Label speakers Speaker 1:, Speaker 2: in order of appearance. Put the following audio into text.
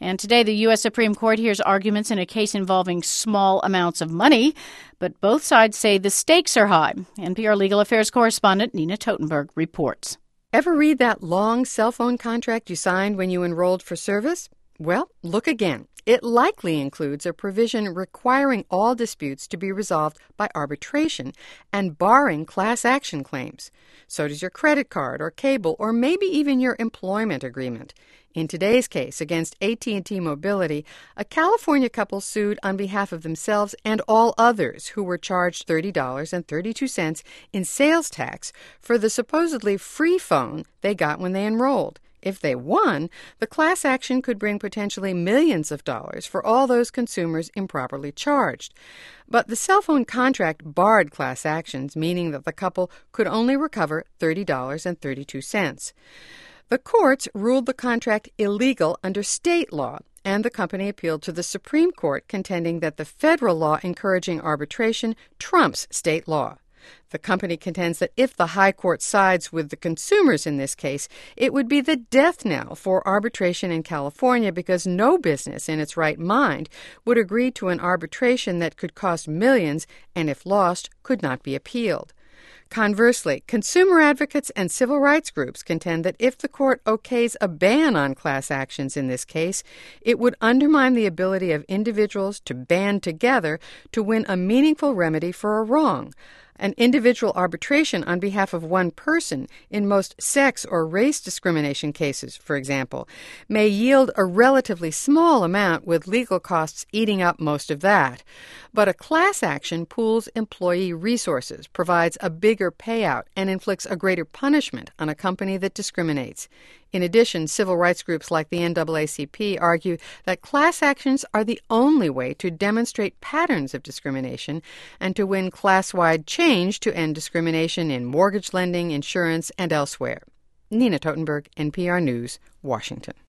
Speaker 1: And today, the U.S. Supreme Court hears arguments in a case involving small amounts of money, but both sides say the stakes are high. NPR Legal Affairs correspondent Nina Totenberg reports.
Speaker 2: Ever read that long cell phone contract you signed when you enrolled for service? Well, look again. It likely includes a provision requiring all disputes to be resolved by arbitration and barring class action claims. So does your credit card or cable or maybe even your employment agreement. In today's case against AT&T Mobility, a California couple sued on behalf of themselves and all others who were charged $30.32 in sales tax for the supposedly free phone they got when they enrolled. If they won, the class action could bring potentially millions of dollars for all those consumers improperly charged. But the cell phone contract barred class actions, meaning that the couple could only recover $30.32. The courts ruled the contract illegal under state law, and the company appealed to the Supreme Court, contending that the federal law encouraging arbitration trumps state law. The company contends that if the high court sides with the consumers in this case, it would be the death knell for arbitration in California because no business in its right mind would agree to an arbitration that could cost millions and, if lost, could not be appealed. Conversely, consumer advocates and civil rights groups contend that if the court okays a ban on class actions in this case, it would undermine the ability of individuals to band together to win a meaningful remedy for a wrong. An individual arbitration on behalf of one person in most sex or race discrimination cases, for example, may yield a relatively small amount with legal costs eating up most of that. But a class action pools employee resources, provides a bigger payout, and inflicts a greater punishment on a company that discriminates. In addition, civil rights groups like the NAACP argue that class actions are the only way to demonstrate patterns of discrimination and to win class-wide change to end discrimination in mortgage lending, insurance, and elsewhere. Nina Totenberg, NPR News, Washington.